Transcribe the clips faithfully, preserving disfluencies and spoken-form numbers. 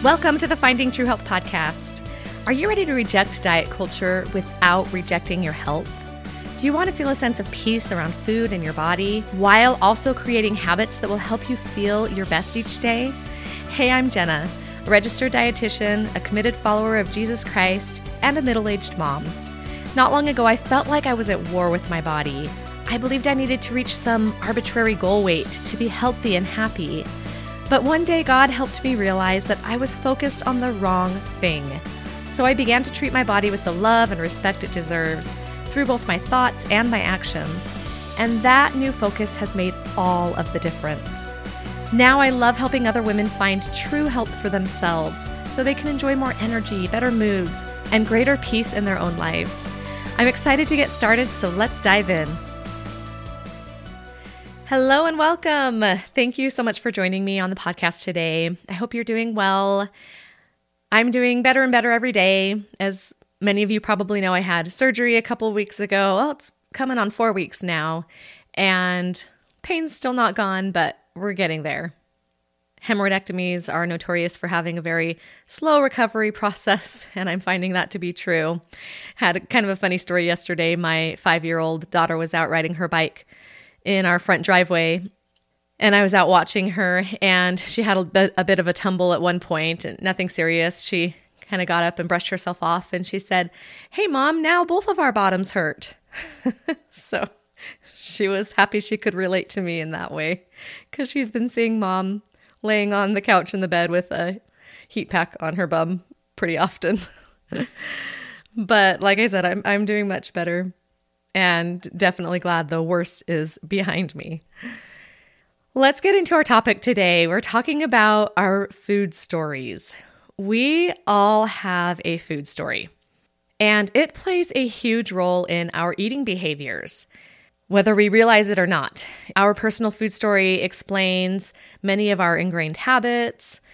Welcome to the Finding True Health podcast. Are you ready to reject diet culture without rejecting your health? Do you want to feel a sense of peace around food and your body while also creating habits that will help you feel your best each day? Hey, I'm Jenna, a registered dietitian, a committed follower of Jesus Christ, and a middle-aged mom. Not long ago, I felt like I was at war with my body. I believed I needed to reach some arbitrary goal weight to be healthy and happy. But one day, God helped me realize that I was focused on the wrong thing. So I began to treat my body with the love and respect it deserves through both my thoughts and my actions. And that new focus has made all of the difference. Now I love helping other women find true health for themselves so they can enjoy more energy, better moods, and greater peace in their own lives. I'm excited to get started, so let's dive in. Hello and welcome. Thank you so much for joining me on the podcast today. I hope you're doing well. I'm doing better and better every day. As many of you probably know, I had surgery a couple of weeks ago. Well, it's coming on four weeks now, and pain's still not gone, but we're getting there. Hemorrhoidectomies are notorious for having a very slow recovery process, and I'm finding that to be true. Had kind of a funny story yesterday. My five-year-old daughter was out riding her bike in our front driveway, and I was out watching her, and she had a bit, a bit of a tumble at one point, and nothing serious. She kind of got up and brushed herself off, and she said, "Hey, Mom, now both of our bottoms hurt." So she was happy she could relate to me in that way, because she's been seeing Mom laying on the couch in the bed with a heat pack on her bum pretty often. But like I said, I'm I'm doing much better. And definitely glad the worst is behind me. Let's get into our topic today. We're talking about our food stories. We all have a food story, and it plays a huge role in our eating behaviors, whether we realize it or not. Our personal food story explains many of our ingrained habits.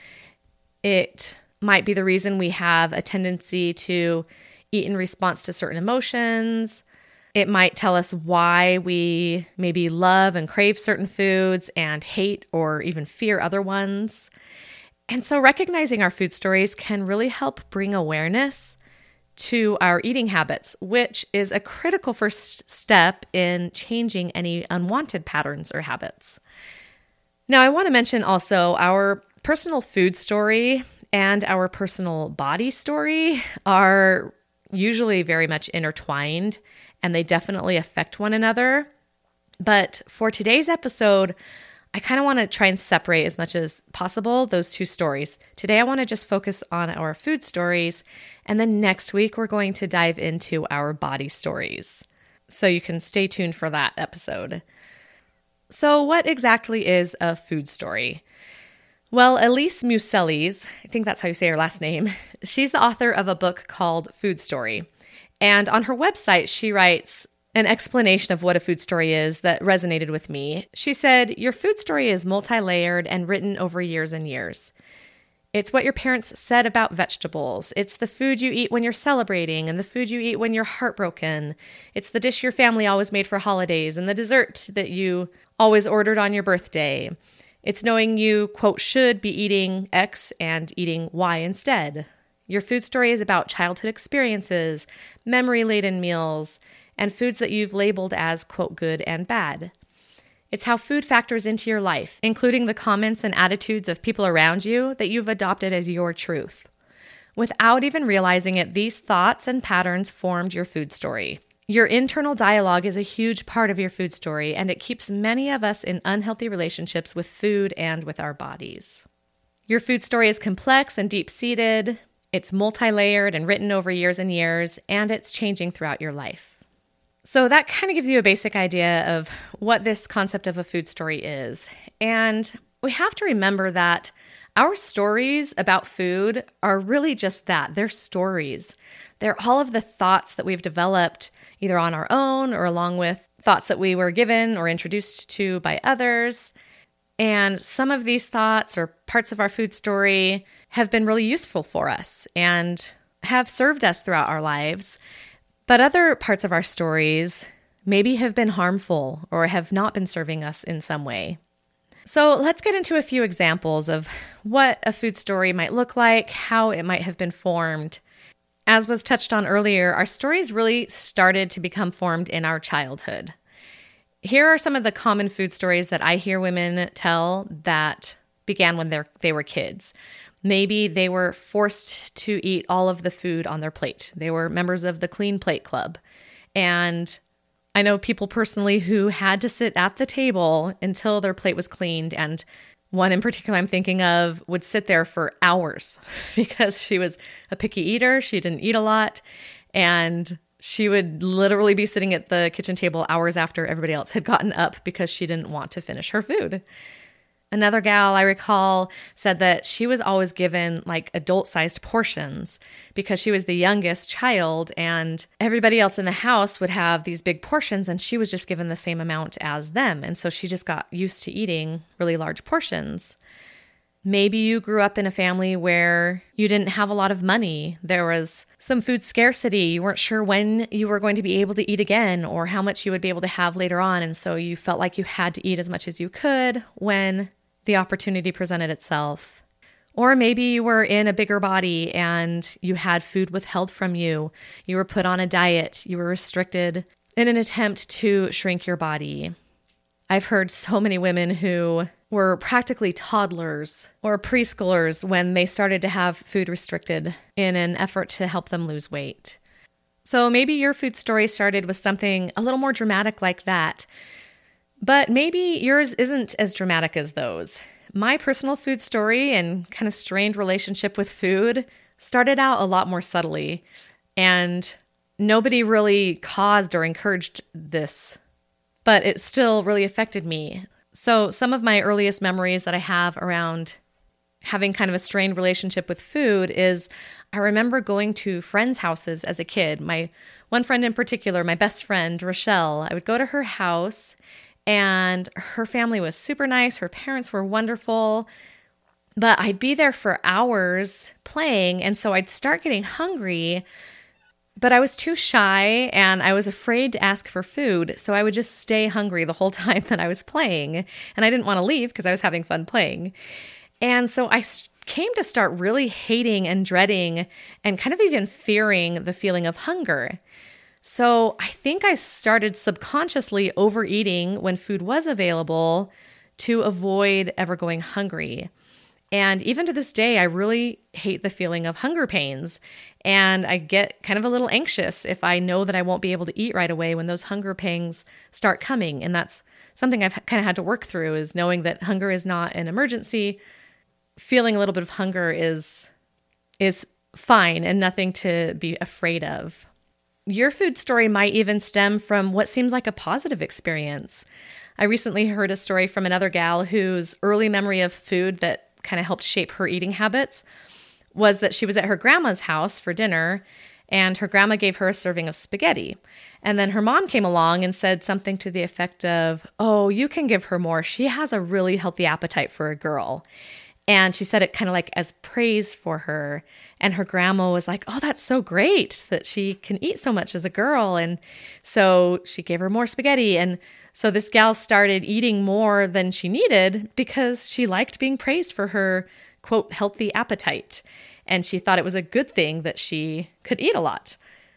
It might be the reason we have a tendency to eat in response to certain emotions. It might tell us why we maybe love and crave certain foods and hate or even fear other ones. And so recognizing our food stories can really help bring awareness to our eating habits, which is a critical first step in changing any unwanted patterns or habits. Now, I want to mention also our personal food story and our personal body story are usually very much intertwined, and they definitely affect one another. But for today's episode, I kind of want to try and separate as much as possible those two stories. Today, I want to just focus on our food stories, and then next week, we're going to dive into our body stories. So you can stay tuned for that episode. So what exactly is a food story? Well, Elise Muselis, I think that's how you say her last name, she's the author of a book called Food Story. And on her website, she writes an explanation of what a food story is that resonated with me. She said, "Your food story is multi-layered and written over years and years. It's what your parents said about vegetables. It's the food you eat when you're celebrating and the food you eat when you're heartbroken. It's the dish your family always made for holidays and the dessert that you always ordered on your birthday. It's knowing you, quote, should be eating X and eating Y instead. Your food story is about childhood experiences, memory-laden meals, and foods that you've labeled as, quote, good and bad. It's how food factors into your life, including the comments and attitudes of people around you that you've adopted as your truth. Without even realizing it, these thoughts and patterns formed your food story. Your internal dialogue is a huge part of your food story, and it keeps many of us in unhealthy relationships with food and with our bodies. Your food story is complex and deep-seated. It's multi-layered and written over years and years, and it's changing throughout your life. So that kind of gives you a basic idea of what this concept of a food story is. And we have to remember that our stories about food are really just that. They're stories. They're all of the thoughts that we've developed either on our own or along with thoughts that we were given or introduced to by others. And some of these thoughts or parts of our food story have been really useful for us and have served us throughout our lives. But other parts of our stories maybe have been harmful or have not been serving us in some way. So let's get into a few examples of what a food story might look like, how it might have been formed. As was touched on earlier, our stories really started to become formed in our childhood. Here are some of the common food stories that I hear women tell that began when they're, they were kids. Maybe they were forced to eat all of the food on their plate. They were members of the Clean Plate Club. And I know people personally who had to sit at the table until their plate was cleaned. And one in particular I'm thinking of would sit there for hours because she was a picky eater. She didn't eat a lot. And she would literally be sitting at the kitchen table hours after everybody else had gotten up because she didn't want to finish her food. Another gal I recall said that she was always given like adult-sized portions because she was the youngest child and everybody else in the house would have these big portions and she was just given the same amount as them. And so she just got used to eating really large portions. Maybe you grew up in a family where you didn't have a lot of money. There was some food scarcity. You weren't sure when you were going to be able to eat again or how much you would be able to have later on. And so you felt like you had to eat as much as you could when the opportunity presented itself. Or maybe you were in a bigger body and you had food withheld from you. You were put on a diet. You were restricted in an attempt to shrink your body. I've heard so many women who were practically toddlers or preschoolers when they started to have food restricted in an effort to help them lose weight. So maybe your food story started with something a little more dramatic like that. But maybe yours isn't as dramatic as those. My personal food story and kind of strained relationship with food started out a lot more subtly, and nobody really caused or encouraged this, but it still really affected me. So some of my earliest memories that I have around having kind of a strained relationship with food is I remember going to friends' houses as a kid. My one friend in particular, my best friend, Rochelle, I would go to her house and her family was super nice. Her parents were wonderful, but I'd be there for hours playing. And so I'd start getting hungry, but I was too shy and I was afraid to ask for food. So I would just stay hungry the whole time that I was playing. And I didn't want to leave because I was having fun playing. And so I came to start really hating and dreading and kind of even fearing the feeling of hunger. So I think I started subconsciously overeating when food was available to avoid ever going hungry. And even to this day, I really hate the feeling of hunger pains. And I get kind of a little anxious if I know that I won't be able to eat right away when those hunger pangs start coming. And that's something I've kind of had to work through, is knowing that hunger is not an emergency. Feeling a little bit of hunger is, is fine and nothing to be afraid of. Your food story might even stem from what seems like a positive experience. I recently heard a story from another gal whose early memory of food that kind of helped shape her eating habits was that she was at her grandma's house for dinner and her grandma gave her a serving of spaghetti. And then her mom came along and said something to the effect of, "Oh, you can give her more. She has a really healthy appetite for a girl." And she said it kind of like as praise for her. And her grandma was like, "Oh, that's so great that she can eat so much as a girl." And so she gave her more spaghetti. And so this gal started eating more than she needed because she liked being praised for her, quote, healthy appetite. And she thought it was a good thing that she could eat a lot.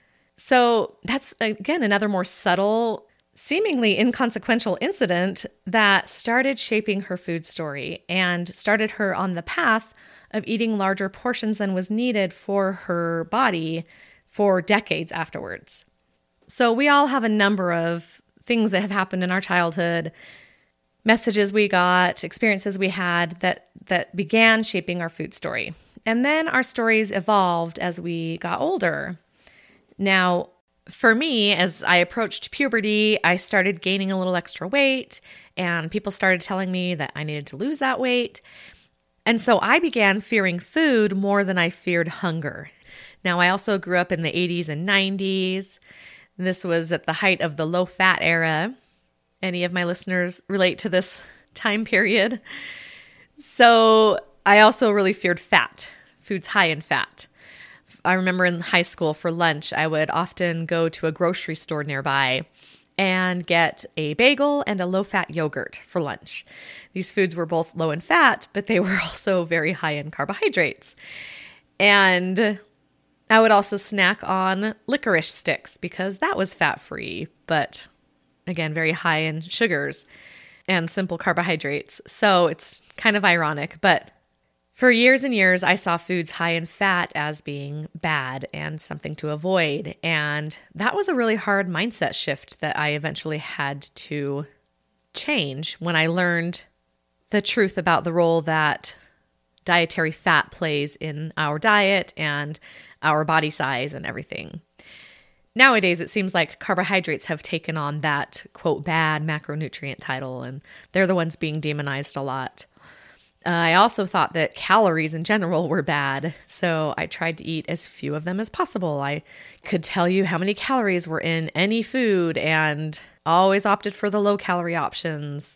So that's, again, another more subtle, seemingly inconsequential incident that started shaping her food story and started her on the path of eating larger portions than was needed for her body for decades afterwards. So we all have a number of things that have happened in our childhood, messages we got, experiences we had that that began shaping our food story. And then our stories evolved as we got older. Now, for me, as I approached puberty, I started gaining a little extra weight, and people started telling me that I needed to lose that weight. And so I began fearing food more than I feared hunger. Now, I also grew up in the eighties and nineties. This was at the height of the low-fat era. Any of my listeners relate to this time period? So I also really feared fat, foods high in fat. I remember in high school for lunch, I would often go to a grocery store nearby, and get a bagel and a low-fat yogurt for lunch. These foods were both low in fat, but they were also very high in carbohydrates. And I would also snack on licorice sticks because that was fat-free, but again, very high in sugars and simple carbohydrates. So it's kind of ironic, but for years and years, I saw foods high in fat as being bad and something to avoid. And that was a really hard mindset shift that I eventually had to change when I learned the truth about the role that dietary fat plays in our diet and our body size and everything. Nowadays, it seems like carbohydrates have taken on that, quote, bad macronutrient title, and they're the ones being demonized a lot. Uh, I also thought that calories in general were bad, so I tried to eat as few of them as possible. I could tell you how many calories were in any food and always opted for the low-calorie options.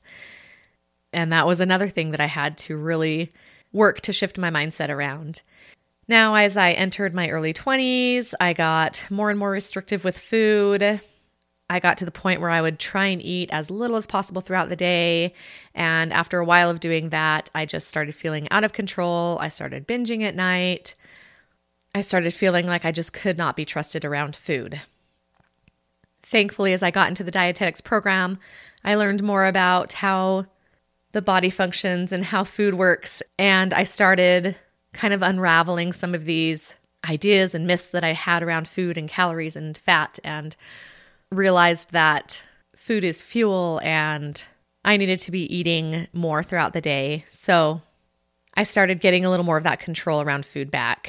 And that was another thing that I had to really work to shift my mindset around. Now, as I entered my early twenties, I got more and more restrictive with food. I got to the point where I would try and eat as little as possible throughout the day. And after a while of doing that, I just started feeling out of control. I started binging at night. I started feeling like I just could not be trusted around food. Thankfully, as I got into the dietetics program, I learned more about how the body functions and how food works. And I started kind of unraveling some of these ideas and myths that I had around food and calories and fat, and realized that food is fuel and I needed to be eating more throughout the day. So I started getting a little more of that control around food back.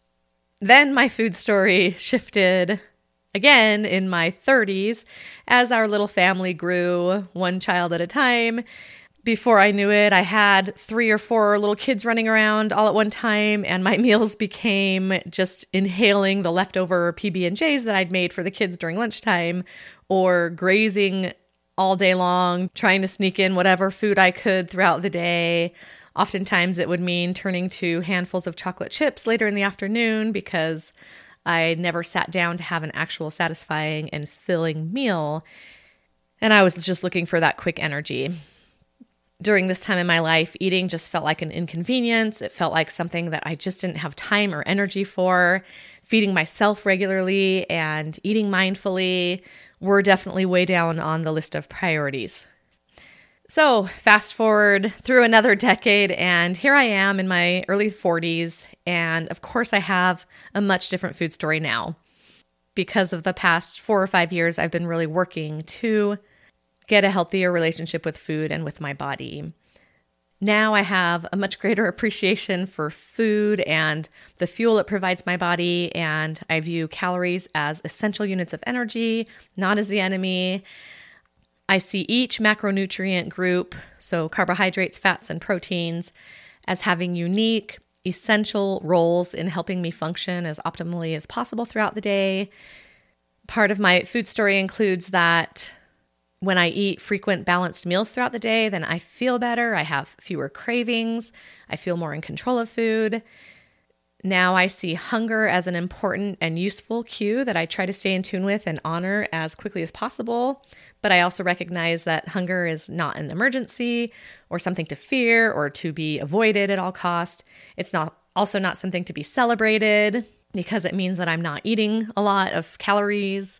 Then my food story shifted again in my thirties as our little family grew, one child at a time. Before I knew it, I had three or four little kids running around all at one time, and my meals became just inhaling the leftover P B and J's that I'd made for the kids during lunchtime, or grazing all day long, trying to sneak in whatever food I could throughout the day. Oftentimes it would mean turning to handfuls of chocolate chips later in the afternoon because I never sat down to have an actual satisfying and filling meal, and I was just looking for that quick energy. During this time in my life, eating just felt like an inconvenience. It felt like something that I just didn't have time or energy for. Feeding myself regularly and eating mindfully were definitely way down on the list of priorities. So fast forward through another decade, and here I am in my early forties. And of course, I have a much different food story now. Because of the past four or five years, I've been really working to get a healthier relationship with food and with my body. Now I have a much greater appreciation for food and the fuel it provides my body, and I view calories as essential units of energy, not as the enemy. I see each macronutrient group, so carbohydrates, fats, and proteins, as having unique, essential roles in helping me function as optimally as possible throughout the day. Part of my food story includes that when I eat frequent balanced meals throughout the day, then I feel better. I have fewer cravings. I feel more in control of food. Now I see hunger as an important and useful cue that I try to stay in tune with and honor as quickly as possible. But I also recognize that hunger is not an emergency or something to fear or to be avoided at all cost. It's not also not something to be celebrated because it means that I'm not eating a lot of calories.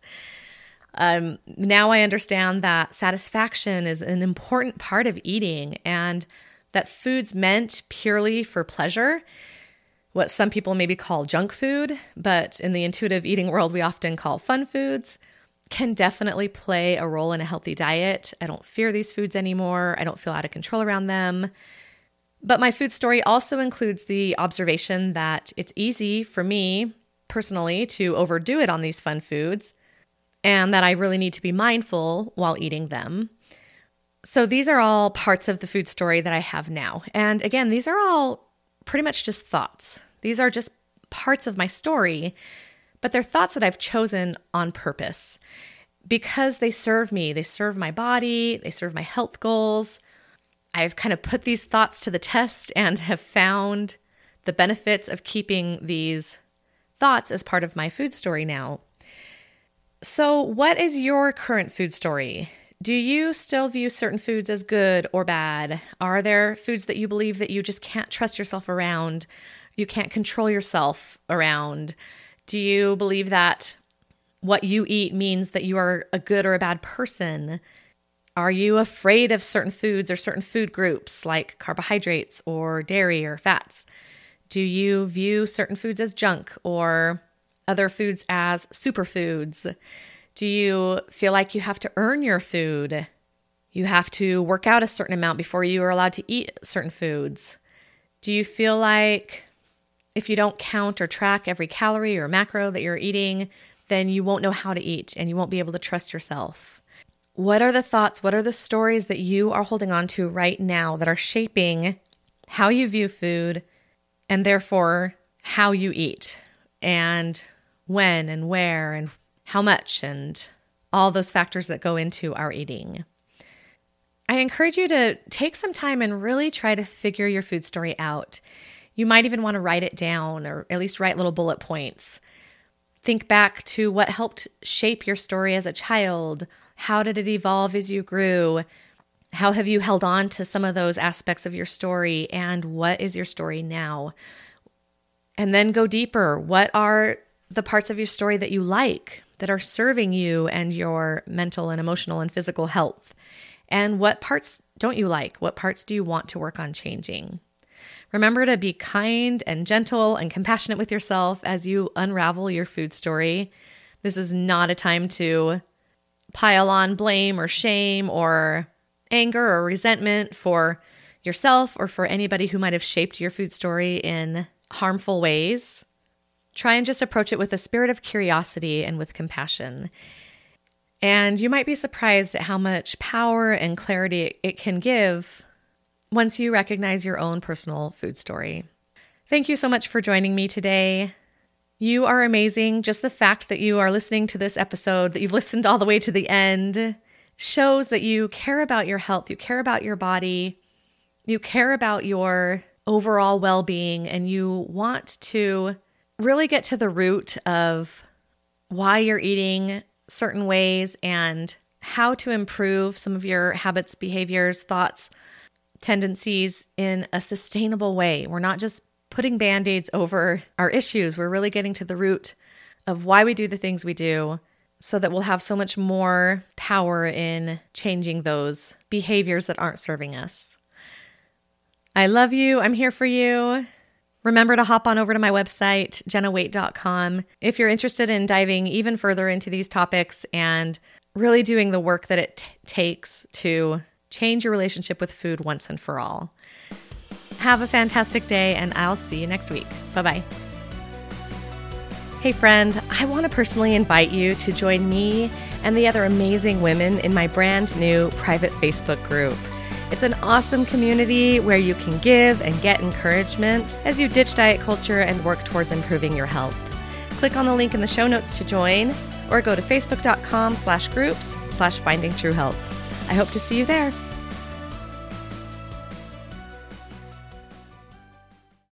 Um, now I understand that satisfaction is an important part of eating, and that foods meant purely for pleasure, what some people maybe call junk food, but in the intuitive eating world we often call fun foods, can definitely play a role in a healthy diet. I don't fear these foods anymore. I don't feel out of control around them. But my food story also includes the observation that it's easy for me personally to overdo it on these fun foods, and that I really need to be mindful while eating them. So these are all parts of the food story that I have now. And again, these are all pretty much just thoughts. These are just parts of my story, but they're thoughts that I've chosen on purpose because they serve me. They serve my body. They serve my health goals. I've kind of put these thoughts to the test and have found the benefits of keeping these thoughts as part of my food story now. So, what is your current food story? Do you still view certain foods as good or bad? Are there foods that you believe that you just can't trust yourself around? You can't control yourself around? Do you believe that what you eat means that you are a good or a bad person? Are you afraid of certain foods or certain food groups like carbohydrates or dairy or fats? Do you view certain foods as junk or other foods as superfoods? Do you feel like you have to earn your food? You have to work out a certain amount before you are allowed to eat certain foods? Do you feel like if you don't count or track every calorie or macro that you're eating, then you won't know how to eat and you won't be able to trust yourself? What are the thoughts, what are the stories that you are holding on to right now that are shaping how you view food and therefore how you eat? And when and where and how much and all those factors that go into our eating. I encourage you to take some time and really try to figure your food story out. You might even want to write it down or at least write little bullet points. Think back to what helped shape your story as a child. How did it evolve as you grew? How have you held on to some of those aspects of your story? And what is your story now? And then go deeper. What are the parts of your story that you like, that are serving you and your mental and emotional and physical health? And what parts don't you like? What parts do you want to work on changing? Remember to be kind and gentle and compassionate with yourself as you unravel your food story. This is not a time to pile on blame or shame or anger or resentment for yourself or for anybody who might have shaped your food story in harmful ways. Try and just approach it with a spirit of curiosity and with compassion. And you might be surprised at how much power and clarity it can give once you recognize your own personal food story. Thank you so much for joining me today. You are amazing. Just the fact that you are listening to this episode, that you've listened all the way to the end, shows that you care about your health, you care about your body, you care about your overall well-being, and you want to really get to the root of why you're eating certain ways and how to improve some of your habits, behaviors, thoughts, tendencies in a sustainable way. We're not just putting Band-Aids over our issues. We're really getting to the root of why we do the things we do so that we'll have so much more power in changing those behaviors that aren't serving us. I love you. I'm here for you. Remember to hop on over to my website, jenna waite dot com, if you're interested in diving even further into these topics and really doing the work that it t- takes to change your relationship with food once and for all. Have a fantastic day, and I'll see you next week. Bye-bye. Hey friend, I want to personally invite you to join me and the other amazing women in my brand new private Facebook group. It's an awesome community where you can give and get encouragement as you ditch diet culture and work towards improving your health. Click on the link in the show notes to join or go to facebook.com slash groups slash finding true health. I hope to see you there.